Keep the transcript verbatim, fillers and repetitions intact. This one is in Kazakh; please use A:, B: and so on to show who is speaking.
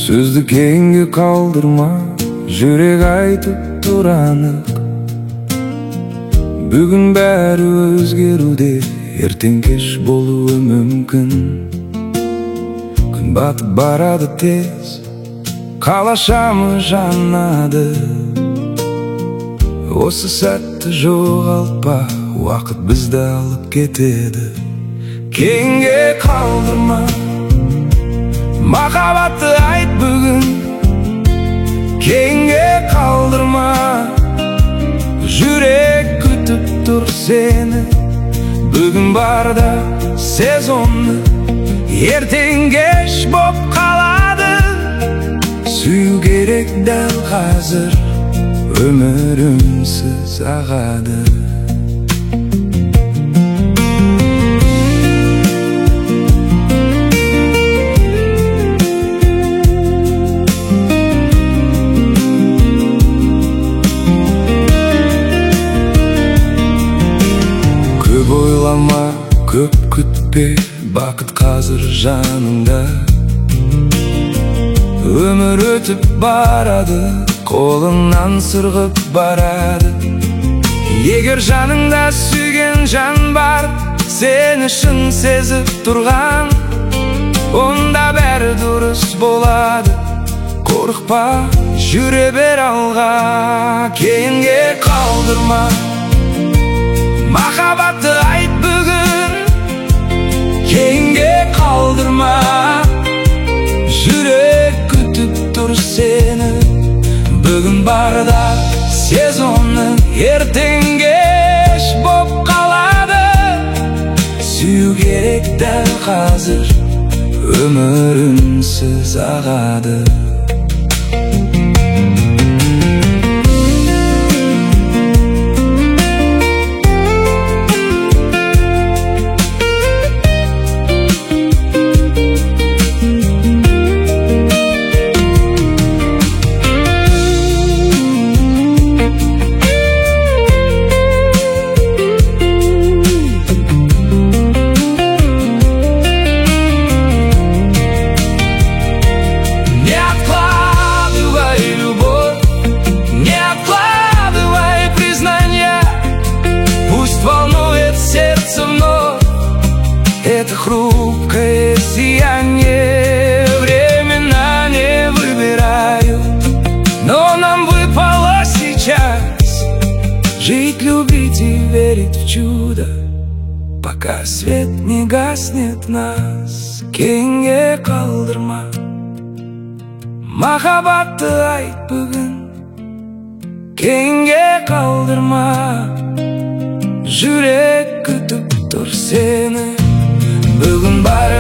A: Сөзді кейінге қалдырма, жүрек айтып тұр анық. Бүгін бәрі өзгеруде, ертең кеш болуы мүмкін. Күн батып барады тез, қалашамы жанады. Осы сәтті жоғалтпа, уақыт бізді алып кетеді. Кейінге қалдырма, махаббатты айт бүгін. Кейінге қалдырма, жүрек күтіп тұр сені. Бүгін барда сез оны, ертең кеш боп қалады. Сүю керек дәл қазір, өмірімсіз ағады. Көп ойлама, көп күтпе, бақыт қазір жаныңда. Өмір өтіп барады, қолыңнан сырғып барады. Егер жаныңда сүйген жан бар, сені шын сезіп тұрған, онда бәрі дұрыс болады. Қорықпа, жүре бер алға. Кейінге қалдырма, махаббатты айт бүгін. Кейінге қалдырма, жүрек күтіп тұр сені. Бүгін барда сез оны, ертең кеш боп қалады. Сүю керек дәл қазір, өмірімсіз ағады. Это хрупкое сияние, времена не выбираю, но нам выпало сейчас жить, любить и верить в чудо, пока свет не гаснет нас. Кейінге қалдырма, махаббатты айт бүгін. Кейінге қалдырма, жүрек күтіп тұр сені. Бүгін бар